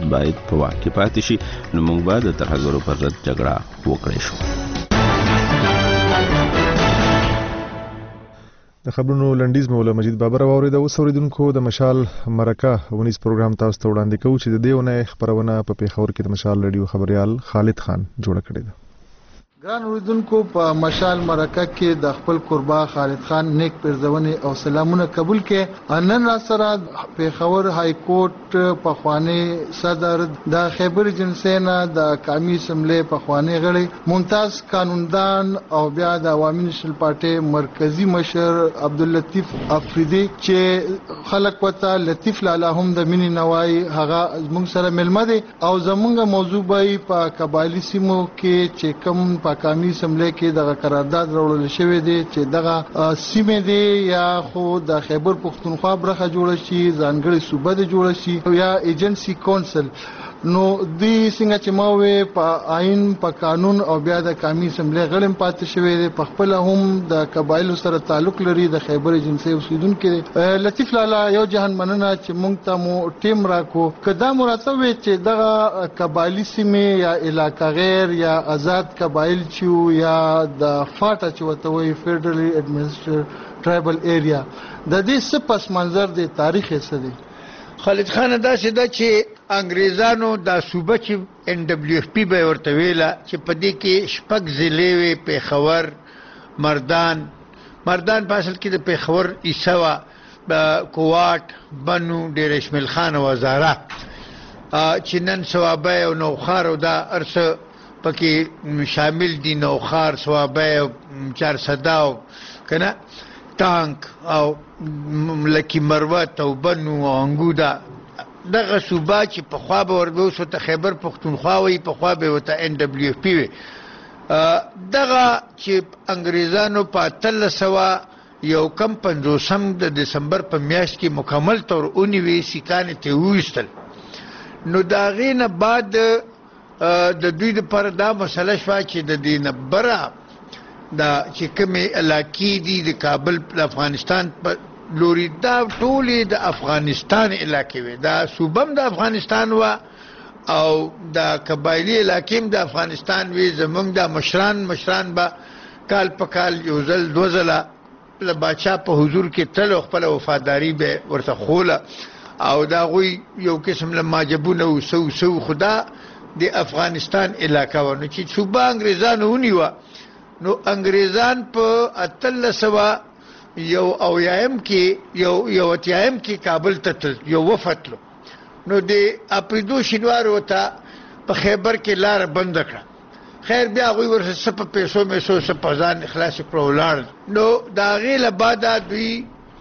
باید په واک کې پاتې شي نو موږ به د ترهګرو پر ضد جګړه وکړی شو. د خبرونو لنډیز مولا مجید بابر واورید او اوریدونکو د مشال مرکه ونیس پروګرام تاسو ته وړاندې کوو چې د دې ونې خبرونه په پیښور کې د مشال رادیو خبريال خالد خان جوړ کړی دی. ګران اوریدونکو په مشال مرکه کې د خپل قربا خالد خان نیک پرزونې او سلامونه قبول کړي. نن را سره پیښور های کورټ په خوانی صدر د خیبر جنسینا د قومي اسمبلی په خوانی غړي ممتاز قانوندان او بیا د عوامي نشل پارټي مرکزی مشر عبداللطیف افریدی چې خلک وته لطیف لاله هم د مینې نوای هغه موږ سره ملمه دي او زمونږ موضوع به په قبایلی سیمو کې چې کوم قومي اسمبلی کې دغه قرارداد راوړل شوی دی چې دغه سیمه دی یا خو د خیبر پختونخوا برخه جوړ شي ځانګړي صوبه دی جوړ شي یا ایجنسی کونسل نو دی څنګه چې ماوي په آئین په قانون او بیا د قومي اسمبلی غړم پاتې شوی دی په خپل هم د قبایلو سره تعلق لري د خیبر جنسي اوسیدونکو لطیف لالا یو جهان مننه چې مونږ ته مو ټیم راکو کدا مراتب چې دغه قبایلی سیمه یا علاقہ غیر یا آزاد قبایل چې یا د فاټا چې وته وي فدرالي اډمنسټریټ ټرایبل ایریا د دې څه پس منظر دی تاریخ یې څه دی؟ خالد خان دا سده چې انګریزانو دا صوبه چې NWFP به ورته ویله چې په دې کې شپږ ضلعې وې پیښور مردان په اصل کې د پیښور عیسوا کوواټ بنو ډېر شمل خان او هزاره چې نن صوابه او نوخار او دا ارسه پکې شامل دي نوخار صوابه او چارسده او کنه تانک او لکی مروت او بنو او انګودا دغه صوبه چې په خوا به وربوسو ته خیبر پختونخوا وي په خوا به وته NWFP وي دغه چې انګریزانو په 1350 د دسمبر په میاشت کې مکمل تور اونیوي سیکانه ته وېستل نو دا غینه بعد د دوی لپاره دا مسله شوه چې د دینه برا دا چې کومې علاقې دي د کابل د افغانستان په لوري دا ټولې د افغانستان علاقې وي دا صوبم د افغانستان و او د قبایلی علاقې د افغانستان وي زمونږ د مشران به کال په کال یو ځل دو ځله د باچا په حضور کې تل خپل وفاداری به ورته خوله او دا غوي یو قسم له ماجبونه او سو خدا د افغانستان علاقہ و نو چې صوبه انګریزانو ونیوه نو انګریزان په 1300 یو اویایم کې یو اتیایم کې کابل ته یو وفتلو نو د اپریدو شینوار وته په خیبر کې لار بند کړه خیر بیا غوي ورسره سپ پیسو میسو سپ ځان اخلاص کړو لاړ نو دا غیله بعد دوی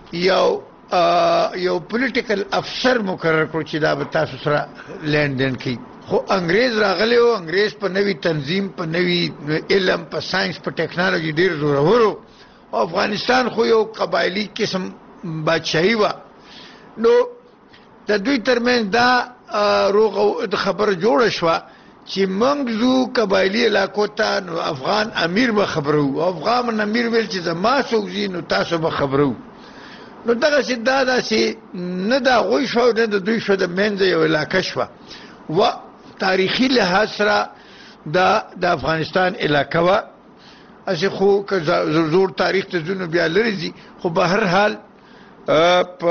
یو پولیټیکل افسر مقرر کړ چې دا به تاسو سره لیندین کوي خو انګریز راغلی او انګریز په نوی تنظیم په نوی علم په ساينس په ټیکنالوژي ډیر زورورو افغانستان خو یو قبایلی قسم بادشاہي و نو د دوی ترمن دا روغ خبر جوړ شو چې منګزو قبایلی علاقو ته نو افغان امیر به خبرو افغان امیر ویل چې زما سوځي نو تاسو به خبرو نو دغه سیدا سي نه دا غوي شو نه د دوی شو د منځ یو علاقه شو و تاریخي لحاظ سره د افغانستان علاقه و اسی خو که زور تاریخ ته ځنو بیا لري دي خو به هر حال په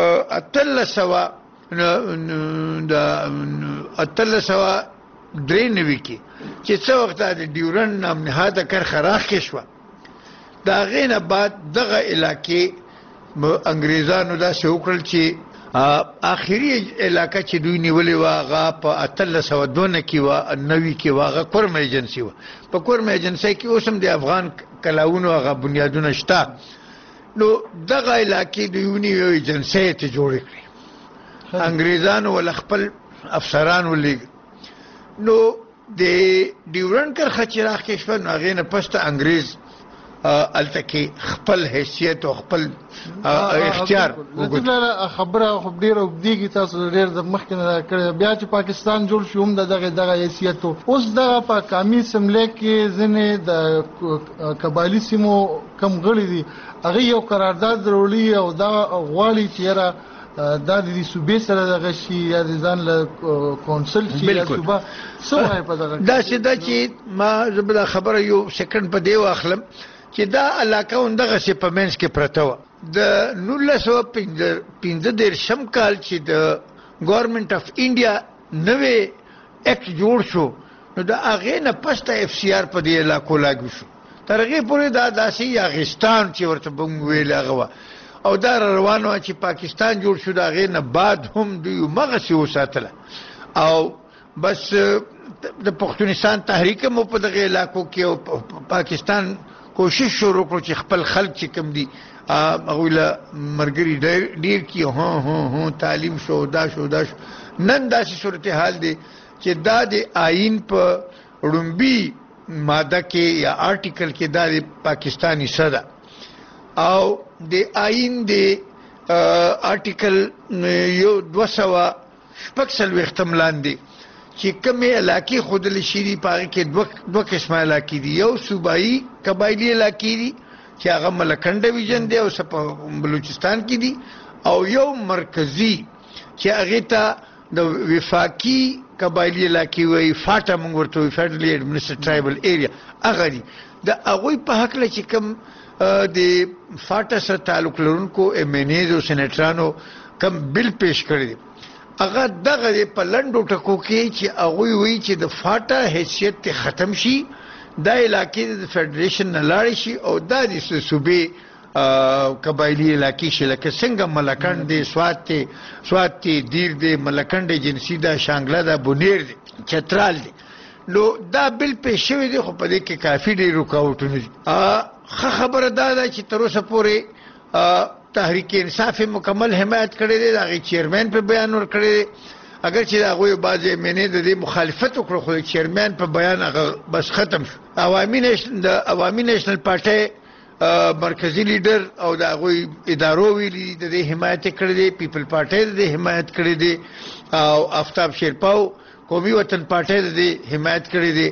1393 کې چې څو وخت د ډیورن نام نهاده کرخه راخې شو دا غینه بعد دغه علاقې انګریزانو دا څه وکړل چې اخیری علاقہ چې دوی نیولې واغه په 1302 کې و 90 کې واغه کورم ایجنسی و په کورم ایجنسی کې اوسم د افغان کلاونو هغه بنیادونه شته نو دغه علاقې د یونیو ایجنسی ته جوړ کړې انګریزانو ول خپل افسران ولې نو د ډیورن کرخه چې راخې شو نو هغه نه پسته انګریز التکی خپل حیثیت او خپل اختیار وګورئ خبره خو ډیره وګدیږي تاسو ډیر د مخکنه کړی بیا چې پاکستان جوړ شو هم دغه حیثیت اوس دغه په قومي اسمبلی کې ځنې د قبایلی سیمو کم غړي دي هغه یو قرارداد وروړي او دا غواړي چې دا د صوبې سره دغه شي یا د ځان له کونسل شي یا صوبه څه په دغه دا چې ما زبده خبره یو سکند په دی واخلم چې دا علاقه اندغه سي په منځ کې پرته و د 1915 کال چې د ګورنمنت اف انډیا نوې اکټ جوړ شو نو دا هغه نه پسته اف سی آر په دې علاقو لاګو شو ترغه پورې دا داسې یاغستان چې ورته بم ویل هغه او دا روانو چې پاکستان جوړ شو دا غې نه بعد هم دوی مغه سی وساتله او بس د پښتونستان تحریک مو په دغه علاقو کې او پاکستان کوشش شروع کړ چې خپل خلک چې کم دي هغه له مرګري ډیر کی هو تعلیم شو دا شو نن داسې صورتحال دی چې دا د آئین په وړومبي ماده کې یا آرټیکل کې دا د پاکستانی صدا او د آئین د آرټیکل یو 200 ختم لاندې چې کومه علاقې خودل شي دی پاره کې دوه قسمه علاقې دي یو صوبایي قبایلی علاقې دي چې هغه ملکنډ ډیویژن دی او بلوچستان کې دي او یو مرکزی چې هغه ته د وفاقي قبایلی علاقې وي فاټا موږ ورته وي فیډرلی ایڈمنسټریټ ټرایبل ایریا هغه دي د هغه په حق له چې کوم د فاټا سره تعلق لرونکو امنیز او سېنیټرانو کوم بل پیش کړی هغه دغه په لندو ټکو کې چې هغه وی چې د فاټا حیثیت ختم شي دا علاقې د فدریشن نه لاړ شي او دا د صوبې قبایلی علاقې شي لکه څنګه ملکند دي سوات دي دیر دي ملکند جنسي دا شانګلا دا بونیر دي چترال دي نو دا بل پیش شوی دی خو په دې کې کافي ډیر رکاوټونه دي خبره دا چې تر اوسه پورې تحریک انصاف مکمل حمایت کړی دی دا چیرمن په بیان ور کړی دی اگر چې هغه بعضی منې د مخالفت وکړو خو چیرمن په بیان هغه بس ختم شو عوامي نېشنل پارټي مرکزی لیډر او د هغه ادارو ویلي د حمایت کړی دی پیپل پارټي د حمایت کړی دی او آفتاب شیرپاو قومي وطن پارټي د حمایت کړی دی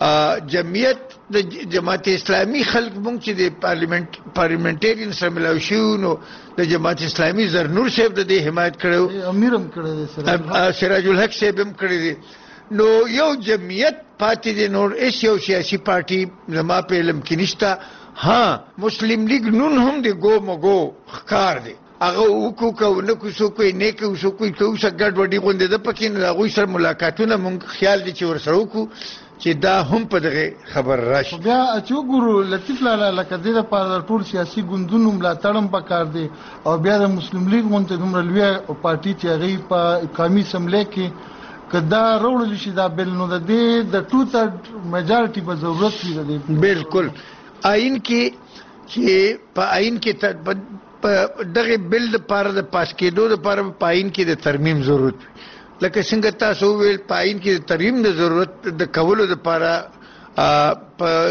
جمعیت د جماعت اسلامي خلک مونږ چې د پارلیمنټریان سره ملاو شو نو د جماعت اسلامي زرنور صاحب د حمایت کړو امیرم کړی دی سراج الحق صاحب هم کړی دی نو یو جمعیت پاتې دی نور اس یو سیاسي پارټي زما په علم کې نشته ها مسلم لیگ نون هم دی ګو مګو ښکار دی هغه وکړو کو نه کو سو کوی نه کو سو کوی ته وسه ګډ وډي غونډه د پکې نه هغه سره ملاقاتونه مونږ خیال دي چې ورسره وکړو چې دا هم په دغه خبر راشي بیا چې ګورو لطیف لاله لکه د لپاره ټول سیاسي ګوندونو ملاتړم پکار دي او بیا د مسلم لیگ مونته دومره لوی پارټي چې هغه په قومي سملې کې کدا وروړل شي دا بل نو د دې د 2/3 میجارټي په ضرورت دی بالکل آئین کې چې په آئین کې دغه بل لپاره د پاس کېدو لپاره په آئین کې د ترمیم ضرورت لکه څنګه تاسو ویل پاین کې ترمیم د ضرورت د کولو لپاره په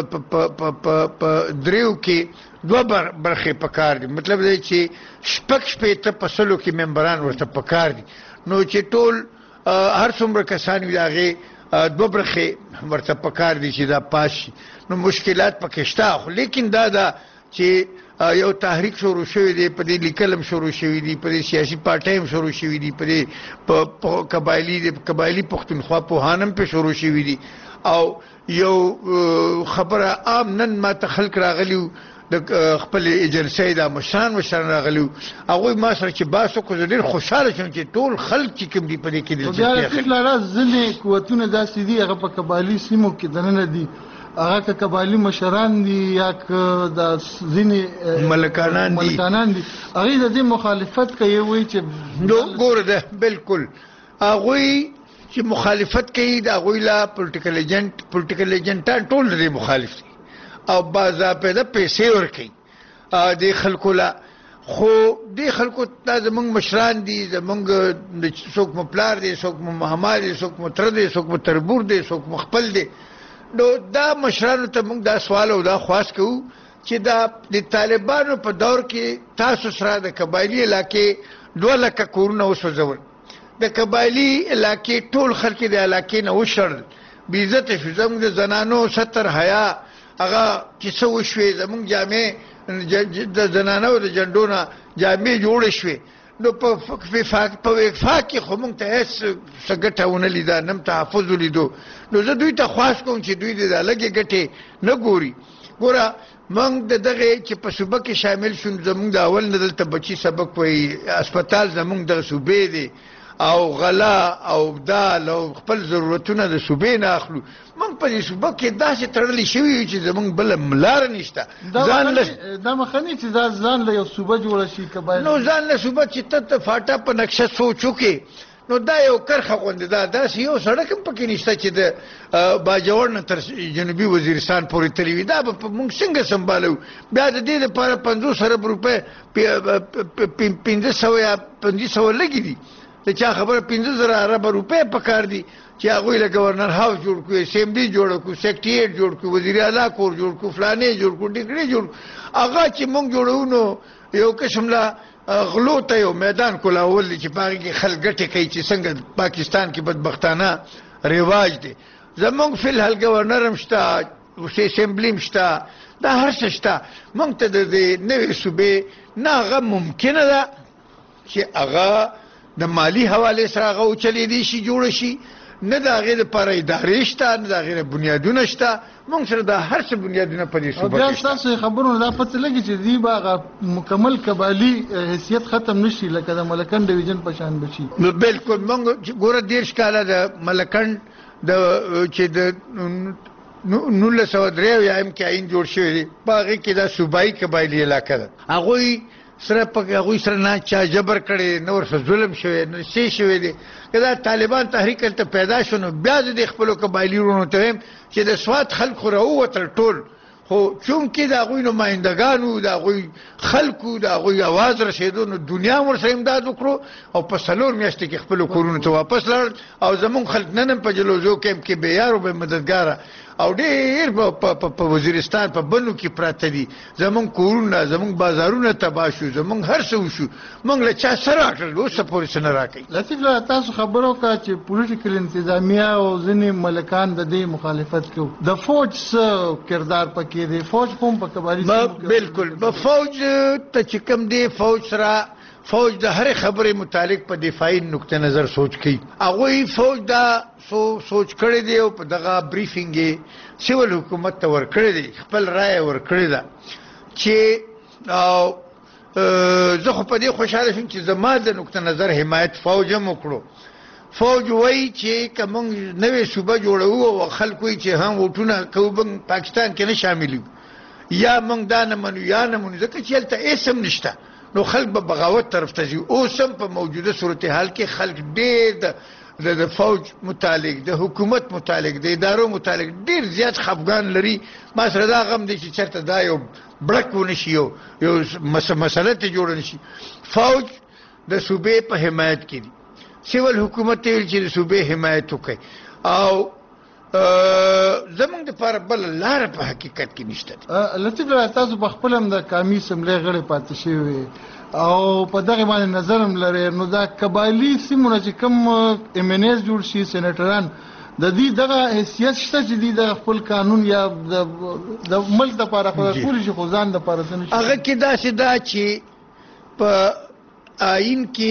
دریو کې دوه برخې پکار دي مطلب دی چې شپږ په سلو کې ممبران ورته پکار دي نو چې ټول هر څومره کسان وي هغه دوه برخې ورته پکار دي چې دا پاس نو مشکلات پکې شته خو لیکن دا چې یو تحریک شروع شوی دی په دې لیکلم شروع شوی دی په دې سیاسي پارټایم شروع شوی دی په دې قبایلی پښتونخوا په هانم په شروع شوی دی او یو خبره عام نن ما ته خلک راغلیو د خپل ایجنسی دا مشان راغلیو هغه ما سره چې باسو کو ډیر خوشاله شوم چې ټول خلک چې کوم دی په دې کې دي چې لاره ځنې قوتونه داسې دي هغه په قبایلی سیمو کې دننه دي هغه قبایلی مشران دي یا د ځینې ملکانان دي هغه د مخالفت کوي وي چې ګور ده بالکل هغه چې مخالفت کوي دا غویلا پولیټیکل ایجنټان ټول لري مخالف دي او باضابطه د پیسې ور کوي د خلکو لا خو د خلکو د زمنګ مشران دي زمنګ د څوک مپلار دي څوک محمد دي څوک متر دي څوک تربور دي څوک مخبل دي نو دا مشرانو ته موږ دا سوال او دا خواست کوو چې دا د طالبانو په دور کې تاسو سره د قبایلی علاقې 2 لک کورونه وسوځول د قبایلی علاقې ټول خلک د علاقې نه وشړل بیزت شو زموږ د زنانو 70 حیا هغه چې څه وشوي زموږ جامع د زنانو د جندونه جامع جوړ شوي نو په وفاق کې خو موږ ته هیڅ څه ګټه ونه لیده نه تحفظ ولیدو نو زه دوی ته خواست کوم چې دوی دې دا لږې ګټې نه ګوري ګوره موږ د دغه چې په صوبه کې شامل شو زموږ د اول نه دلته بچي سبق وایي هسپتال زموږ د صوبې دی او غلا او دال او خپل ضرورتونه د صوبې نه اخلو موږ په دې صوبه کې داسې تړلې شوي چې زموږ بله لاره نشته دا مخنی چې دا ځان له یو صوبه جوړه شي قبایل نو ځان له صوبه چې ته فاټا په نقشه سوچ وکې نو دا یو کرخه غوندې ده داسې یو سړک هم پکې نشته چې د باجوړ نه تر جنوبي وزیرستان پورې تللی وي دا به موږ څنګه سنبالو بیا د دې لپاره 500 ارب روپۍ 500 یا 500 لګي دي د چا خبره 15000 ارب روپۍ پکار دي چې هغوی له گورنر هاوس جوړ کړو اسمبلی جوړ کړو سیکریټریټ جوړ کړو وزیر اعلی کور جوړ کړو فلانې جوړ کړو ډیګري جوړ هغه چې موږ جوړو نو یو قسم لا غلو ته یو میدان کولاول چې پاره کې خلک ګټه کوي چې څنګه پاکستان کې بدبختانه رواج دی زمونږ فل هل گورنر هم شته اسمبلی هم شته دا هر څه شته موږ ته د نوې صوبې نه هغه ممکنه ده چې هغه د مالی حواله سره هغه اوچلېدی شي جوړ شي نه د هغې لپاره ادارې شته نه د هغې بنیادونه شته موږ سره دا هر څه بنیادونه په دې صوبه کې شته ستاسو خبرونه دا پته لګي چې دوی به هغه مکمل قبایلي حیثیت ختم نشي لکه د ملکنډ ډویژن په شان بشي بالکل موږ ګوره 13 کاله د ملکنډ چې د 1903 یا کې عین جوړ شوی دی په هغې کې دا صوبایي قبایلي علاقه ده هغوی سره پکې هغوی سره نه چا جبر کړی نه ورسره ظلم شوی نه څه شوی دی که دا طالبان تحریک هلته پیدا شو نو بیا زه د خپلو قبایلي وروڼو ته وایم چې د سوات خلک خو راووتل ټول خو چونکې د هغوی نمایندګان وو د هغوی خلکو د هغوی اواز رسېدو نو دنیا هم ورسره امداد وکړو او په 4 میاشتې کې خپلو کورونو ته واپس لاړل او زمونږ خلک نن هم په جلوزو کیمپ کې بېیار او بې مددګاره او ډېر په وزیرستان په بنو کې پراته دي زمونږ کورونه زمونږ بازارونه تباه شو زمونږ هر څه وشو موږ له چا څه راکړل اوسه پورې څه نه راکوي لطیف الله تاسو خبره وکړه چې پولیټیکل انتظامیه او ځینې ملکان د دې مخالفت کوي د فوج څه کردار پکې دی فوج هم په قبایلي بالکل به فوج ته چې کوم دی فوج سره فوج د هر خبرې متعلق په دفاعي نقطه نظر سوچ کوي هغوی فوج دا سوچ کړی دی او په دغه بریفینګ یې سیول حکومت ته ورکړی دی خپل رایه ورکړې ده چې زه خو په دې خوشحاله شوم چې زما د نقطه نظر حمایت فوج هم وکړو فوج وایي چې که موږ نوې صوبه جوړوو او خلک وایي چې هم ووټونه کوو پاکستان کې نه شامل یو یا موږ دا نه منو یا نه منو ځکه چې هلته هېڅ هم نشته نو خلک به بغاوت طرف ته ځي اوس هم په موجوده صورتحال کې خلک ډېر د فوج متعلق د حکومت متعلق د ادارو متعلق ډېر زیات خفګان لري ما سره دا غم دی چې چېرته دا یو بړک ونه شي یو مسله ته جوړه نه شي فوج د صوبې په حمایت کې دي سیول حکومت ته ویل چې د صوبې حمایت وکړي او زمونږ دپاره بله لاره په حقیقت کې نشته لطیف الله تاسو په خپل هم د قامي اسمبلۍ غړی پاتې شوي او په دغه باندې نظر هم لري نو دا قبایلي سیمونه چې کوم MNAs جوړ شي سینیټران د دې دغه حیثیت شته چې د خپل قانون یا د ملک دپاره خو کولی شي خو ځان دپاره څه نه شي هغه کې داسې ده چې په آئین کې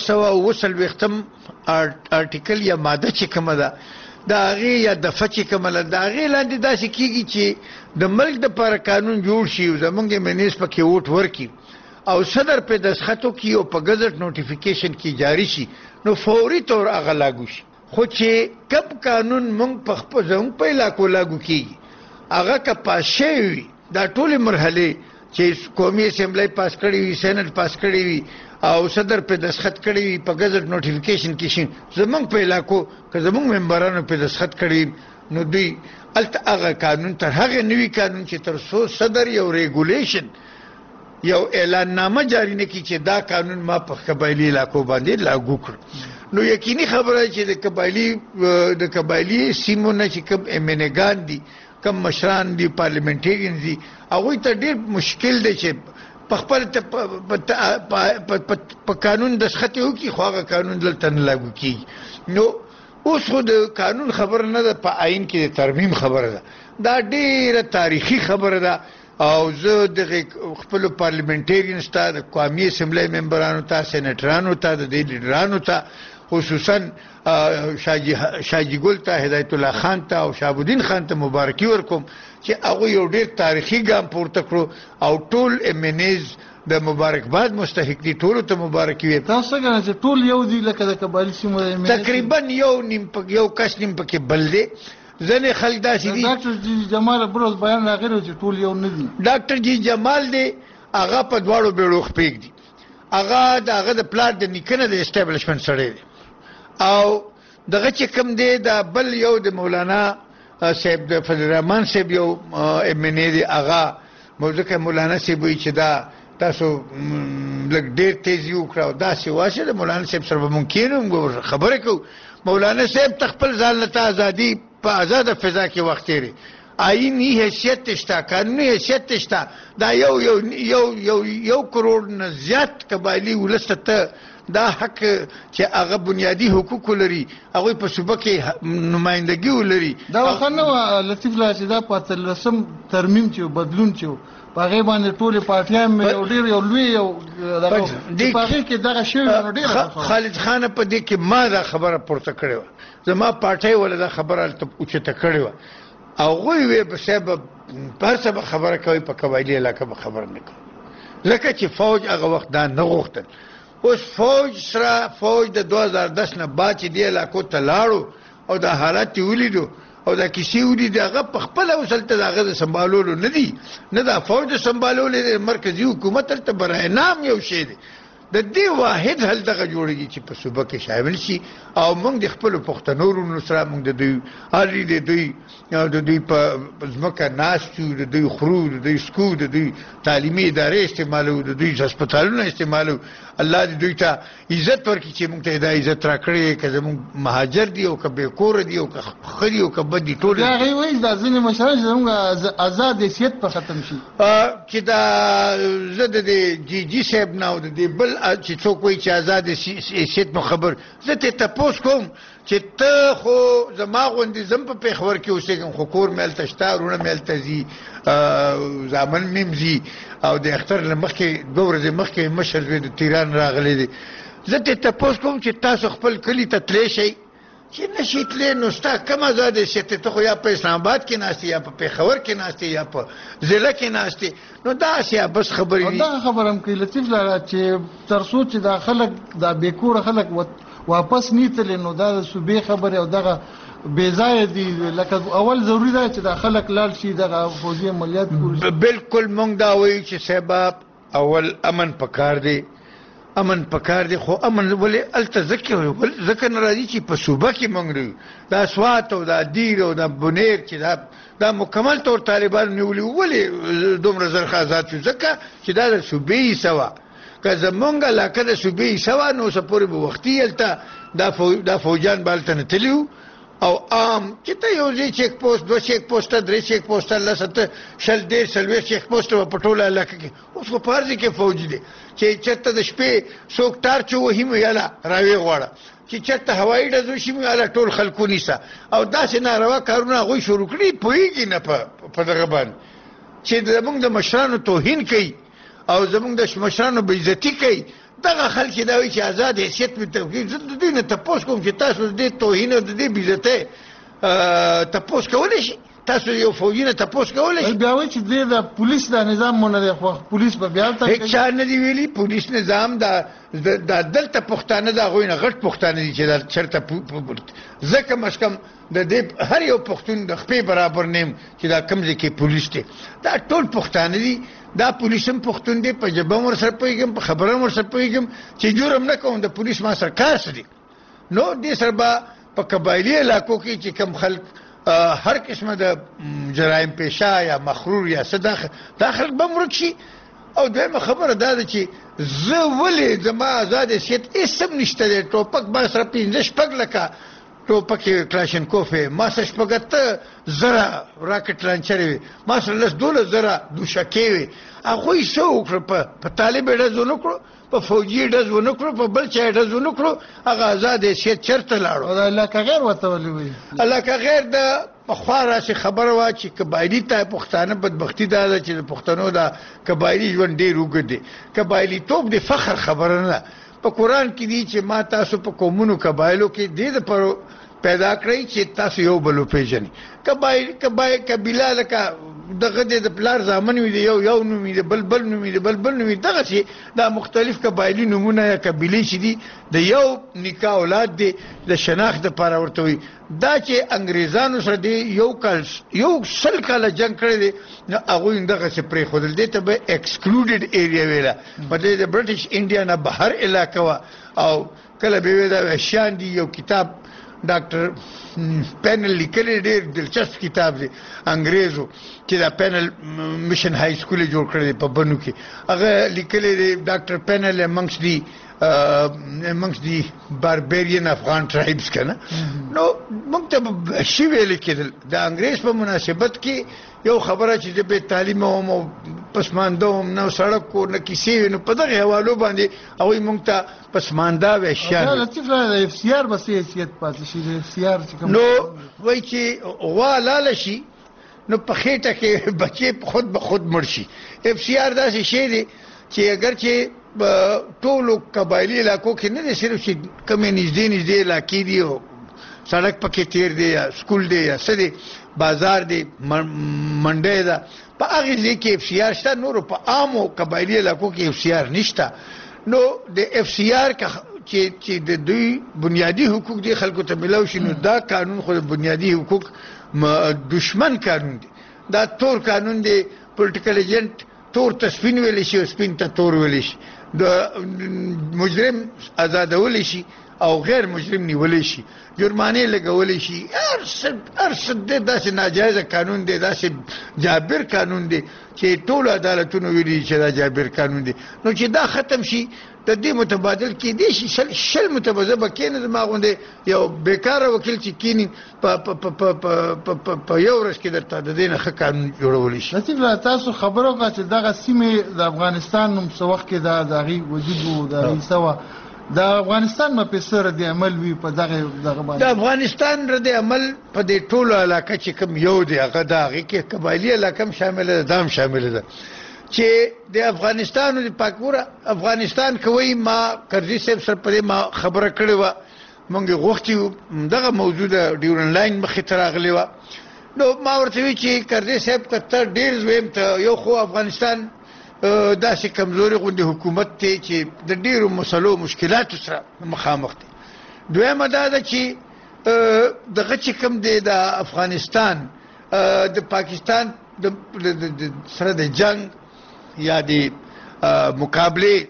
240 آرټیکل یا ماده چې کومه ده د هغې یا دفعه چې کومه ده د هغې لاندې داسې کېږي چې د ملک دپاره قانون جوړ شي زمونږ MNAs پکې ووټ ورکړي او صدر په دستخط وکړي او په ګزټ نوټیفیکیشن کې جاری شي نو فوري طور هغه لاګو شي خو چې کم قانون موږ په خپل زموږ په علاقو لاګو کېږي هغه که پاس شوی وي دا ټولې مرحلې چې قومي اسمبلی پاس کړی وي سینټ پاس کړی وي او صدر په دستخط کړی وي په ګزټ نوټیفیکیشن کې شي زموږ په علاقو که زموږ ممبرانو په دستخط کړی نو دوی هلته هغه قانون تر هغې نوي قانون چې تر څو صدر یو ریګولیشن یو اعلان نامه جاری نه کړي چې دا قانون ما په قبایلي علاقو باندې لاګو کړ نو یقیني خبره چې د قبایلي سیمو نه چې کوم MNAګان دي کوم مشران دي پارلیمنټریان دي هغوی ته ډېر مشکل دی چې په خپل په قانون دستخط یې وکړي خو هغه قانون دلته نه لاګو کېږي نو اوس خو د قانون خبره نه ده په آئین کې د ترمیم خبره ده دا ډېره تاریخي خبره ده او زه د خپل پارلیمنټریانز ته د قومي اسمبلی ممبرانو ته سېنیټرانو ته د دې لیډرانو ته خصوصا شاجي ګل ته هدایت الله خان ته او شهابالدین خان ته مبارکي ورکوم چې هغه یو ډېر تاریخي ګام پورته کړو او ټول MNAs د مبارکباد مستحق دي ټول ته مبارکي وي. تاسو څنګه چې ټول یو دي لکه د قبایلی سیمو تقریبا یو کس نیم پکې بل دی. ځنې خلک داسې دي ډاکټر جی جمال بروز بیان راغلی چې ټول یو نه دي. ډاکټر جی جمال دی هغه په دواړو بیړو خپېږ دي. هغه د پلان د نیکنه د اسټابلیشمنت سره دی او دغه چې کوم دی دا بل یو د مولانا صاحب د فضل الرحمن صاحب یو MNA دی هغه موږ مولانا صاحب وی چې دا تاسو لږ ډېر تیزی وکړو دا سی واشه د مولانا صاحب سره ممکن خبره کو. مولانا صاحب تخپل ځان ته ازادي په آزاد فضا کې وخت لري. آئینی حیثیت تشتا قانونی حیثیت تشتا دا یو کروڑ نه زیات قبایلی ولسته دا حق چې هغه بنیادی حقوق لري هغه په صوبه کې نمائندګي ولري. دا وخنه لطیف لا چې دا په تلسم ترمیم چې بدلون چې پاغه باندې ټول پارټیان مې یو ډیر یو لوی یو دغه پاغه کې دغه شی ډیر خالد خان په دې کې ما دا خبره پورته کړې و زما پارټي ول دا خبره ته اوچته کړې و او غوی وي په سبب پر سبب خبره کوي په قبایلی علاقه به خبر نه کوي لکه چې فوج هغه وخت دا نه غوښتل. اوس فوج د 2010 نه بعد چې دی علاقو ته لاړو او د حالات ولیدو او دا کسی ولید هغه په خپل وسلته دغه د سمبالولو نه دی نه دا فوج د سمبالولو مرکزی حکومت ته برای نام یو شی دی. د دې واحد حل دغه جوړیږي چې په صوبه کې شامل شي او موږ د خپل پښتنو سره موږ د دوی هرې د دوی په ځمکه ناستو د دوی خرو د دوی سکو د دوی تعلیمي ادارې استعمالو د دوی هسپتالونه استعمالو. الله دې دوی ته عزت ورکړي چې موږ ته دا عزت راکړي که زموږ مهاجر دي او که بېکوره دي او که ښه دي او که بد دي ټول هغې وایي دا ځینې مشران چې زموږ آزاد حیثیت په ختم شي چې دا زه د دې جي صاحب نه او د دې بل چې څوک وایي چې آزاد حیثیت نو خبر زه ته تپوس کوم چې ته خو زما غوندې زم په پېښور کې اوسېږم خو کور مې هلته شته وروڼه مې هلته ځي زامن مې هم ځي او د اختر نه مخکې 2 ورځې مخکې مشر زوی د تیران راغلی دی. زه ته تپوس کوم چې تاسو خپل کلي ته تللی شئ چې نه شئ تللی نو ستا کوم آزاد حیثیت ته خو یا په اسلام آباد کې ناست یا په پېښور کې ناست یا په ضلع کې ناست نو داسې بس خبرې دي. دغه خبره هم کوي لطیف لاله چې تر څو چې دا خلک دا بېکوره خلک واپس نیتلی نو دا د صوبې خبرې او دغه بېځایه دي لکه اول ضروري ده چې دا خلک لاړ شي دغه فوجي عملیات بالکل موږ دا وایو چې صاحب اول امن پکار دی خو امن ولې هلته ځکه نه راځي چې په صوبه کې موږ لرو دا سوات او دا دیر او دا بنیر چې دا مکمل طور طالبانو نیولي ولې دومره زر آزاد شو ځکه چې دا د صوبې حصه وه که زمونږ علاقه د صوبې حصه وه نو اوسه پورې به وختي هلته دا فوجان به هلته نه تلي وو او عام چې ته یو ځای چیک پوسټ 2 چیک پوسټه 3 چیک پوسټه 10 چیک پوسټه په ټوله علاقه کې اوس په پارځي کې فوجي دي چې چېرته د شپې څوک ټارچ وهي مو یاله راوي غواړه چې چېرته هوایي ډزو شي مو یاله ټول خلکو نیسه او داسې ناروا کارونه هغوی شروع کړي پوهېږي نه په دغه باندې چې زموږ د مشرانو توهین کوي او زموږ د مشرانو بېعزتي کوي. دغه خلک دا وایي چې آزاد حیثیت مې توقیف زه د دوی نه تپوس کوم چې تاسو د دې توهین او د دې بېعزتۍ تپوس کولی شي تاسو یو فوجي نه تپوس کولی شي. بیا وایي چې د پولیس دا نظام مو نه دی خو پولیس به بیا هلته هېڅ چا نه دي ویلي پولیس نظام دا دلته پښتانه د هغوی نه غټ پښتانه دي چې دا چېرته زه کم از کم د دې هر یو پښتون د خپې برابر نیم چې دا کوم ځای کې پولیس دی دا ټول پښتانه دي دا پولیس هم پښتون دی په ژبه هم ورسره پوهېږم په خبره هم ورسره پوهېږم چې جرم نه کوم د پولیس ما سره کار څه دی نو دې سره به په قبایلي علاقو کې چې کوم خلک هر قسمه د جرایم پیشه یا مخرور یا څه دا خلک به ورک شي. او دویمه خبره دا ده چې زه ولې زما آزاد حیثیت هېڅ هم نشته دی ټوپک ما سره 15 شپږ لکه ټوپکې کلاشینکوف ما سره شپږ زره راکټ لانچرې ما سره 12 زره دوشکې وي هغوی څه وکړه په طالب ډز ونه کړو په فوجي ډز ونه کړو په بل چا ډز ونه کړو هغه آزاد حیثیت چېرته لاړو او د علاقه غیر ورته ولې وایي علاقه غیر د پخوا راسې خبره وه چې قبایلي ته پښتانه بدبختي دا ده چې د پښتنو دا قبایلي ژوند ډېر اوږد دی قبایلیتوب د فخر خبره نه ده په قرآن کې دي چې ما تاسو په قومونو قبایلو کې دې دپاره پیدا کړئ چې تاسو یو بل وپېژنئ قبیله لکه دغه د پلار زامن وي د یو نوم وي د بل نوم وي د بل نوم وي دغسې دا مختلف قبایلي نومونه یا قبیلې چې دي د یو نیکه اولاد دی د شناخت دپاره ورته وي دا چې انګریزانو سره دی یو 100 کاله جنګ کړی دی نو هغوی دغسې پرېښودل دې ته به ایکسکلوډډ ایریا ویله په دې د برټش انډیا نه بهر علاقه وه او کله به وی دا وحشیان دي یو کتاب ډاکټر پینل لیکلی ډېر دلچسپ کتاب دی انګریزو چې دا پینل مشن های سکول جوړ کړی دی په بنو کې هغه لیکلی دی ډاکټر پینل amongst the barbarian افغان tribes کنه نو موږ ته شی ویل کېدل د انګریز په مناسبت کې یو خبره چې د بې تعلیم او پسمانده هم نه سړک کو نه کیسې نو په دغه حوالو باندې هغوی موږ ته پسمانده وحشیان لطیف د FCR بس حیثیت پاتې شي د FCR چې کوم نو وایي چې غوا لاله شي نو په خېټه کې بچې خود به خود مړ شي FCR داسې شی دی چې اگر چې ټولو قبایلي علاقو کې نه دی صرف چې کمې نږدې علاقې دي او سړک پکې تیر دی یا سکول دی یا څه دی بازار دی منډی ده په هغې ځای کې FCR شته نورو په عامو قبایلي علاقو کې FCR نشته نو د FCR چې د دوی بنیادی حقوق دی خلکو ته ملاو شي نو دا قانون خو د بنیادی حقوق دشمن قانون دی دا تور قانون دی پولیټیکل ایجنټ تور ته سپین ویلی شي او سپین ته تور ویلی شي د مجرم آزادولی شي او غیر مجرم نیولی شي جرمانې لګولی شي هر څه دی داسې ناجایزه قانون دی داسې جابر قانون دی چې ټولو عدالتونو ویلي چې دا جابر قانون دی نو چې دا ختم شي د دې متبادل کېدی شي شل متبادل به کېنه زما غوندې یو بیکاره وکیل چې کېني په یو ورځ کې درته د دې نه ښه قانون جوړولی شي لطیف تاسو خبره وکړه چې دغه سیمې د افغانستان نوم څه وخت کې د هغې وجود و د هغې څه وه د افغانستان ما پیسه رد عمل وي په دغه باندې د افغانستان رد عمل په دې ټولو علاقه چې کوم یو دی هغه د هغې کې قبایلي علاقه هم شامله ده دا هم شامله ده چې د افغانستان د پاکوره افغانستان کوي ما کرزي صاحب سره په دې ما خبره کړې وه موږ غوښتي وو دغه موضوع د ډیورن لاین مخې ته راغلې وه نو ما ورته وی چې کرزي صاحب که ته ډېر زویم ته یو خو افغانستان داسې کمزوري غوندې حکومت دی چې د ډېرو مسلو مشکلاتو سره مخامخ دی دویمه دا ده چې دغه چې کوم دی د افغانستان د پاکستان سره د جنگ یا د مقابلې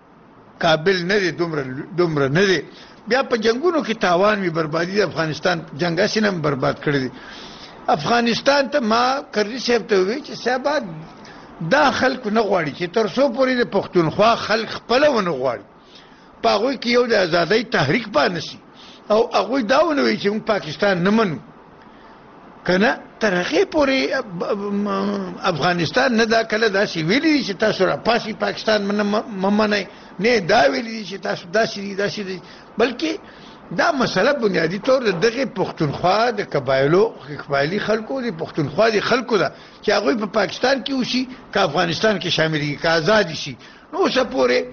قابل نه دی دومره نه دی بیا په جنگونو کې تاوان وي بربادي د افغانستان جنګ هسې نه برباد کړی دی افغانستان ته ما کرزي صاحب ته وویل چې صاحبه دا خلک نه غواړي چې تر څو پورې د پښتونخوا خلک خپله ونه غواړي په هغوی کې یو د ازادۍ تحریک پانه شي او هغوی دا ونه وایي چې موږ پاکستان نه منو که نه تر هغې پورې افغانستان نه دا کله داسې ویلي دي چې تاسو راپاسئ پاکستان مه منئ نه دا ویلي دي چې تاسو داسې دي بلکې دا مسله بنیادی طور د دغه پښتونخوا د قبایلي خلکو د پښتونخوا د خلکو ده چې هغوی په پاکستان کې اوسي که افغانستان کې شاملېږي که آزادي شي نو اوسه پورې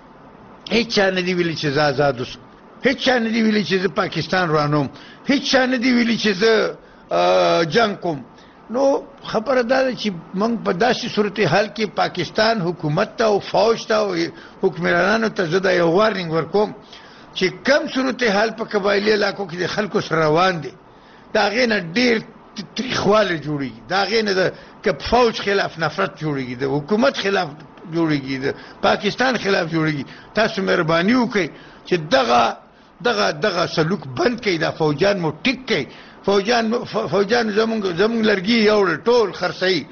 هیڅ چا نه دي ویلي چې زه آزاد اوسم هیڅ چا نه دي ویلي چې زه پاکستان رانوم هیڅ چا نه دي ویلي چې زه جنګ کوم نو خبره دا ده چې موږ په داسې صورتحال کې پاکستان حکومت ته او فوج ته او حکمرانانو ته زه دا یو وارنینګ ورکوم چې کم صورتحال په قبایلي علاقو کې د خلکو سره روان دي د هغې نه ډېر تریخوالی جوړېږي د هغې نه د که فوج خلاف نفرت جوړېږي د حکومت خلاف جوړېږي د پاکستان خلاف جوړېږي تاسو مهرباني وکړئ چې دغه سلوک بند کړئ دا فوجان مو ټیک کړئ فوجان زمونږ لرګي یوړل ټول خرڅوي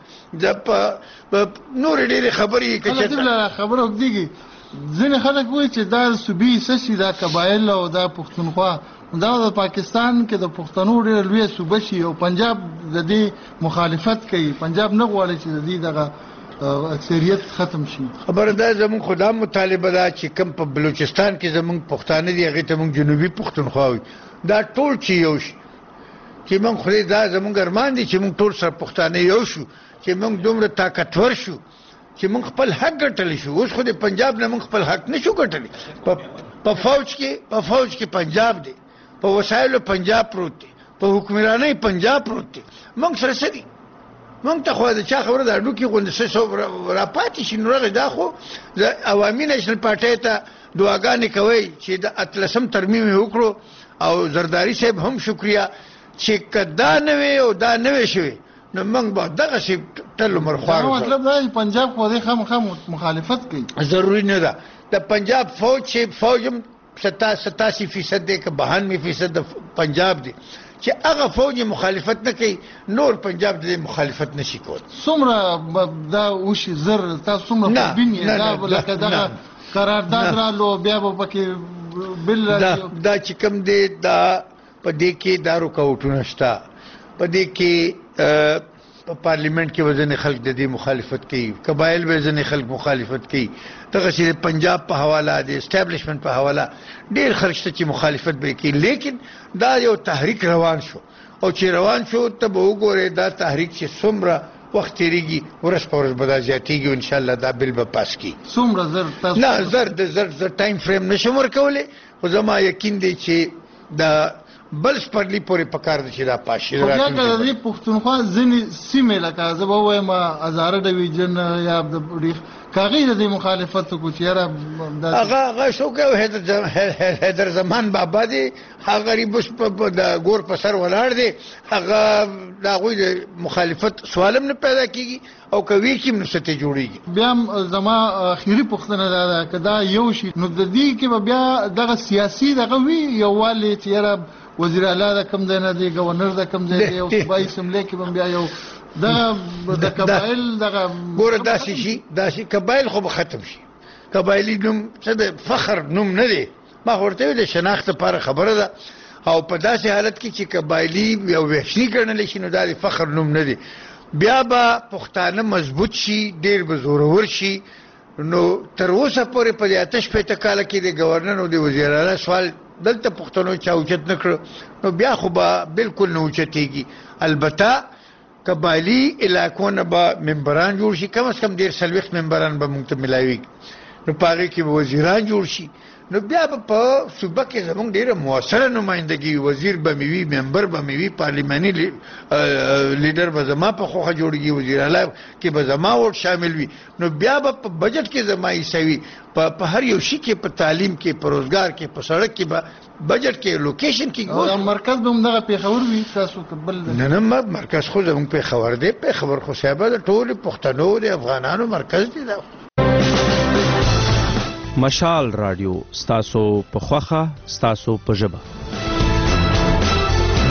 نورې ډېرې خبرې خبره وکړېږي ځینې خلک وایي چې دا صوبې څه شي دا قبایل او دا پښتونخوا دا د پاکستان کې د پښتنو ډېر لوی صوبه شي او پنجاب د دې مخالفت کوي. پنجاب نه غواړي چې د دې دغه اکثریت ختم شي. خبره ده زمونږ خدا مطالبه ده چې کم په بلوچستان کې زمونږ پښتانه دي هغې ته مونږ جنوبي پښتونخوا وي. دا ټول چې یو شي چې مونږ خدای دا زمونږ ارمان دي چې مونږ ټول سره پښتانه یو شو چې مونږ دومره طاقتور شو چې مونږ خپل حق ګټلی شو. اوس خو د پنجاب نه مونږ خپل حق نشو ګټلی. په فوج کې پنجاب دی، په وسایلو پنجاب پروت دی، په حکمرانۍ پنجاب پروت دی. مونږ سره څه دي؟ مونږ ته خو د چا خبره د هډوکي غوندې څه راپاتې شي. نو هغې دا خو د عوامي نیشنل پارټۍ ته دعاګانې کوئ چې د 18 ترمیم یې وکړو او زرداري صاحب هم شکریه چې که دا نه وی او دا نه وی شوی نو موږ به دغسې ټل عمر خوار وو. مطلب دا پنجاب خو دې خامخا مخالفت کوي. ضروري نه ده. د پنجاب فوج چې فوج هم 87% دی که 92% د پنجاب دی چې هغه فوج مخالفت نه کوي نور پنجاب د مخالفت نشي کولی. څومره دا وشي زر تاسو څومره تبین یې دا لکه دغه قرارداد رالو بیا به پکې بل دا چې کوم دی دا په دې کې دا رکاوټونه شته. په دې کې په پارلیمنت کې وزن خلک د دې مخالفت کوي، قبایل به ځنې خلک مخالفت کوي. دغسې پنجاب په حواله د اسټابلیشمنټ په حواله ډېر خلک شته چې مخالفت به کوي. لیکن دا یو تحریک روان شو او چې روان شو ته به وګورې دا تحریک چې څومره وخت تیریږي ورځ په ورځ به دا زیاتېږي او انشاءالله دا بل به پاس کړي. څومره زر تاسو نه زر ټایم فریم نشم ورکولی خو زما یقین دی چې دا بل سپرلی پورې پکار دی چې دا پاس شي. خو بیا که د دې پښتونخوا ځینې سیمې لکه زه به ووایم هزاره ډویژن یا د که هغې د دې مخالفت وکړو چې یاره هغه شو کوي حیدر زمان بابا دی هغه غریب اوس د ګور په سر ولاړ دی. هغه د هغوی د مخالفت سوال هم نه پیدا کېږي او که وي کښې هم نسته جوړېږي. بیا هم زما اخري پوښتنه دا ده که دا یو شي نو د دې کې به بیا دغه سیاسي دغه وي یووالی چې یاره وزیر اعلی د کوم ځای نه دی، گورنر د کوم ځای دی، او صوبایي اسمبلۍ کې به بیا یو د قبایل دغه ګوره داسې قبایل خو به ختم شي. قبایلي نوم څه د فخر نوم نه دی. ما خو ورته ویل د شناخت لپاره خبره ده او په داسې حالت کې چې قبایلي یو وحشي ګڼلی شي نو دا د فخر نوم نه دی. بیا به پښتانه مضبوط شي، ډېر به زورور شي. نو تر اوسه پورې په دې 58 کاله کې د گورنر او د وزیر اعلی سوال دلته پښتنو چا اوچت نه کړو نو بیا خو به بالکل نه اوچتېږي. البته قبایلي علاقو نه به ممبران جوړ شي، کم از کم 40 ممبران به موږ ته میلاویږي. نو په هغې کې به وزیران جوړ شي. نو بیا به په صوبه کې زموږ ډېره مؤثره نمایندګي، وزیر به مې وي، ممبر به مې وي، پارلیماني لیډر به زما په خوښه جوړېږي، وزیر اعلی کې به زما ووټ شامل وي. نو بیا به په بجټ کې زما حصه وي، په هر یو شي کې، په تعلیم کې، په روزګار کې، په سړک کې به بجټ کې لوکیشن کې. او مرکز به هم دغه پېښور وي تاسو که بل نه مرکز خو زموږ پېښور دی. پېښور خو صاحبه د ټولې پښتنو د افغانانو مرکز دی. دا مشال رادیو ستاسو په خوښه ستاسو په ژبه.